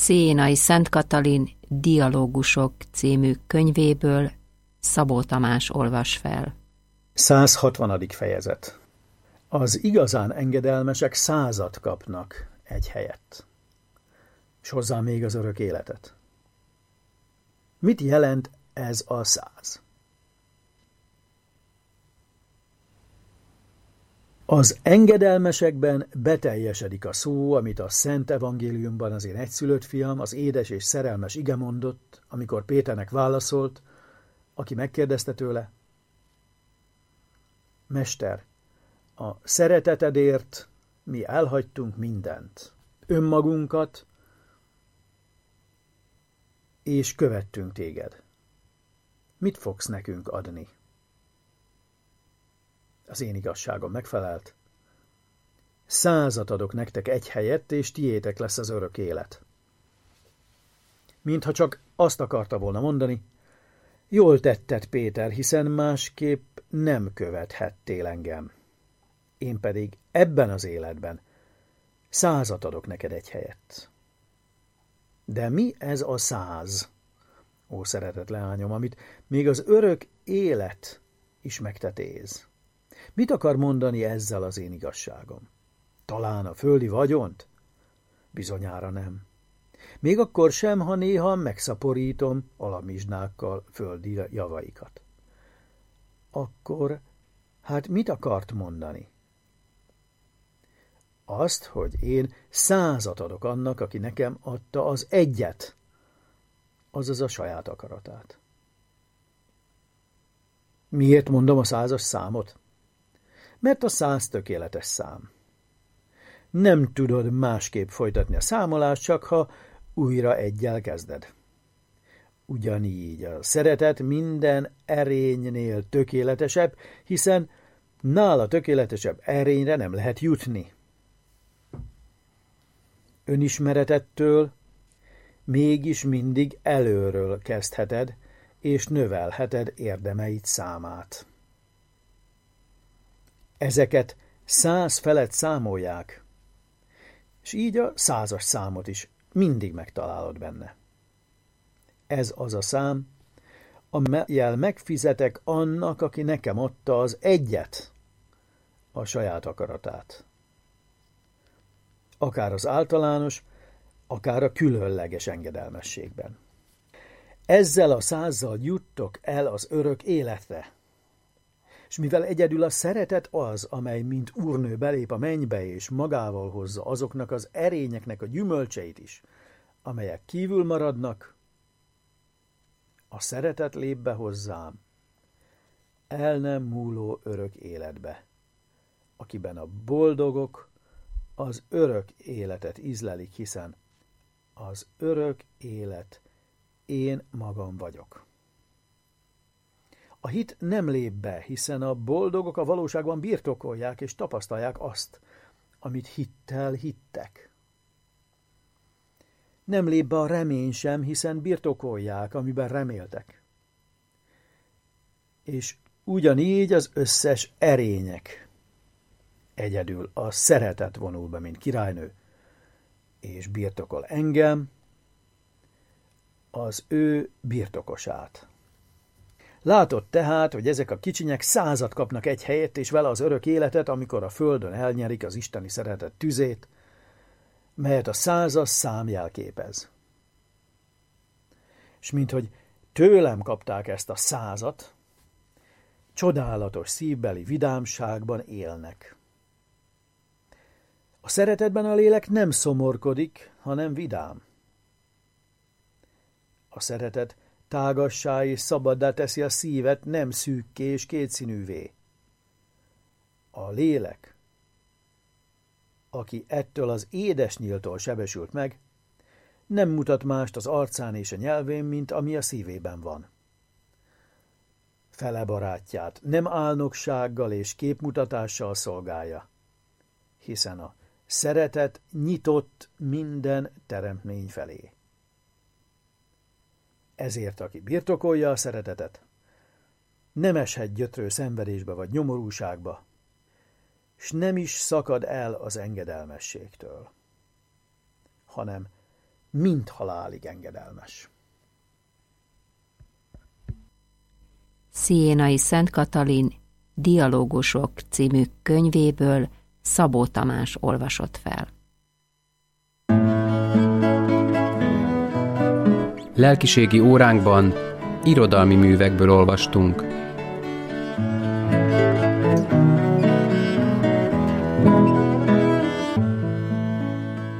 Szénai Szent Katalin Dialógusok című könyvéből Szabó Tamás olvas fel. 160. fejezet. Az igazán engedelmesek 100 kapnak egy helyet, és hozzá még az örök életet. Mit jelent ez a 100? Az engedelmesekben beteljesedik a szó, amit a Szent Evangéliumban az én egyszülött fiam, az édes és szerelmes ige mondott, amikor Péternek válaszolt, aki megkérdezte tőle: Mester, a szeretetedért mi elhagytunk mindent, önmagunkat, és követtünk téged. Mit fogsz nekünk adni? Az én igazságom megfelelt: 100 adok nektek egy helyett, és tiétek lesz az örök élet. Mintha csak azt akarta volna mondani: jól tetted, Péter, hiszen másképp nem követhettél engem. Én pedig ebben az életben 100 adok neked egy helyett. De mi ez a 100, ó szeretett leányom, amit még az örök élet is megtetéz? Mit akar mondani ezzel az én igazságom? Talán a földi vagyont? Bizonyára nem. Még akkor sem, ha néha megszaporítom alamizsnákkal földi javaikat. Akkor, hát mit akart mondani? Azt, hogy én 100 adok annak, aki nekem adta az egyet, azaz a saját akaratát. Miért mondom a 100-as számot? Mert a 100 tökéletes szám. Nem tudod másképp folytatni a számolást, csak ha újra egyel kezded. Ugyanígy a szeretet minden erénynél tökéletesebb, hiszen nála tökéletesebb erényre nem lehet jutni. Önismeretettől mégis mindig előről kezdheted, és növelheted érdemeid számát. Ezeket 100 felett számolják, és így a 100-as számot is mindig megtalálod benne. Ez az a szám, amelyel megfizetek annak, aki nekem adta az egyet, a saját akaratát. Akár az általános, akár a különleges engedelmességben. Ezzel a 100-zal juttok el az örök életre. És mivel egyedül a szeretet az, amely mint úrnő belép a mennybe, és magával hozza azoknak az erényeknek a gyümölcseit is, amelyek kívül maradnak, a szeretet lép be hozzám, el nem múló örök életbe, akiben a boldogok az örök életet ízlelik, hiszen az örök élet én magam vagyok. A hit nem lép be, hiszen a boldogok a valóságban birtokolják és tapasztalják azt, amit hittel hittek. Nem lép be a remény sem, hiszen birtokolják, amiben reméltek. És ugyanígy az összes erények. Egyedül a szeretet vonul be, mint királynő, és birtokol engem, az ő birtokosát. Látod tehát, hogy ezek a kicsinyek 100 kapnak egy helyet, és vele az örök életet, amikor a földön elnyerik az isteni szeretet tüzét, melyet a 100-as szám jelképez. És minthogy tőlem kapták ezt a 100, csodálatos szívbeli vidámságban élnek. A szeretetben a lélek nem szomorkodik, hanem vidám. A szeretet tágassá és szabaddá teszi a szívet, nem szűkké és kétszínűvé. A lélek, aki ettől az édes nyíltól sebesült meg, nem mutat mást az arcán és a nyelvén, mint ami a szívében van. Fele barátját nem álnoksággal és képmutatással szolgálja, hiszen a szeretet nyitott minden teremtmény felé. Ezért, aki birtokolja a szeretetet, nem eshet gyötrő szenvedésbe vagy nyomorúságba, s nem is szakad el az engedelmességtől, hanem mind halálig engedelmes. Sziénai Szent Katalin Dialógusok című könyvéből Szabó Tamás olvasott fel. Lelkiségi óránkban irodalmi művekből olvastunk.